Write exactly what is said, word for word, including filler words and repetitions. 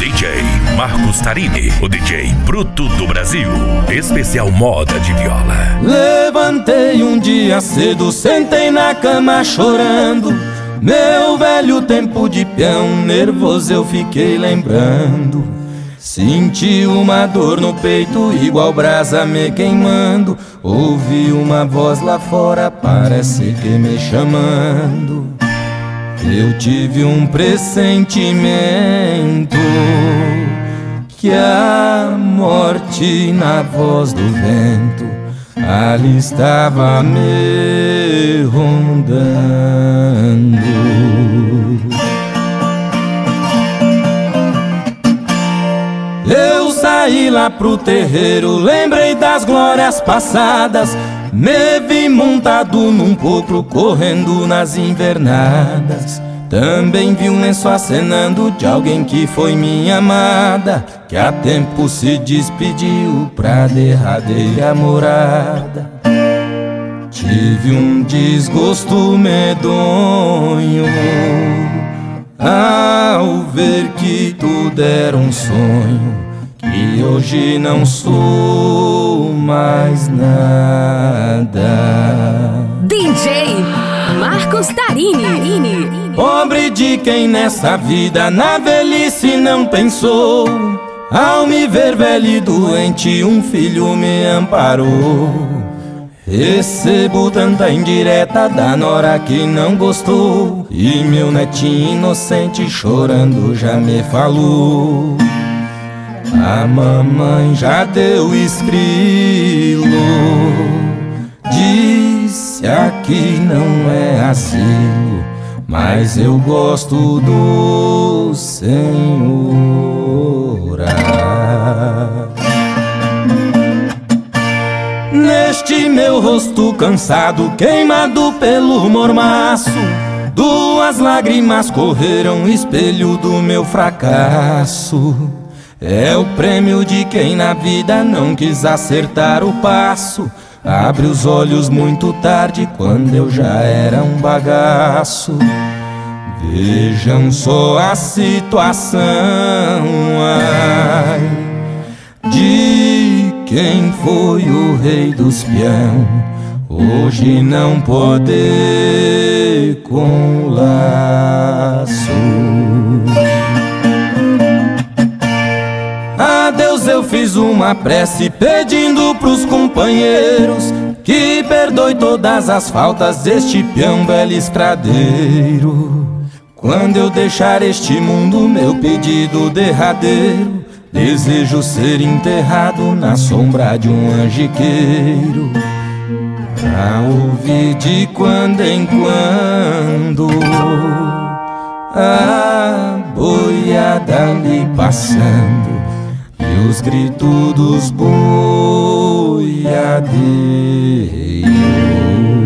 D J Marcos Tarini, o D J bruto do Brasil. Especial moda de viola. Levantei um dia cedo, sentei na cama chorando. Meu velho tempo de peão, nervoso eu fiquei lembrando. Senti uma dor no peito, igual brasa me queimando. Ouvi uma voz lá fora, parece que me chamando. Eu tive um pressentimento que a morte na voz do vento ali estava me rondando. Eu saí lá pro terreiro, lembrei das glórias passadas. Me vi montado num potro, correndo nas invernadas. Também vi um lenço acenando de alguém que foi minha amada, que há tempo se despediu pra derradeira morada. Tive um desgosto medonho ao ver que tudo era um sonho, que hoje não sou mais nada. D J Marcos Tarini. Pobre de quem nessa vida na velhice não pensou. Ao me ver velho e doente, um filho me amparou. Recebo tanta indireta da nora que não gostou, e meu netinho inocente chorando já me falou: a mamãe já deu escrilo, disse aqui não é asilo, mas eu gosto do Senhor. Neste meu rosto cansado, queimado pelo mormaço, duas lágrimas correram, espelho do meu fracasso. É o prêmio de quem na vida não quis acertar o passo. Abre os olhos muito tarde, quando eu já era um bagaço. Vejam só a situação, ai, de quem foi o rei dos peão, hoje não poder com laço. A Deus eu fiz uma prece pedindo pros companheiros que perdoe todas as faltas deste peão velho estradeiro. Quando eu deixar este mundo, meu pedido derradeiro, desejo ser enterrado na sombra de um angiqueiro, pra ouvir de quando em quando a boiada ali passando e os gritos dos boiadeiros.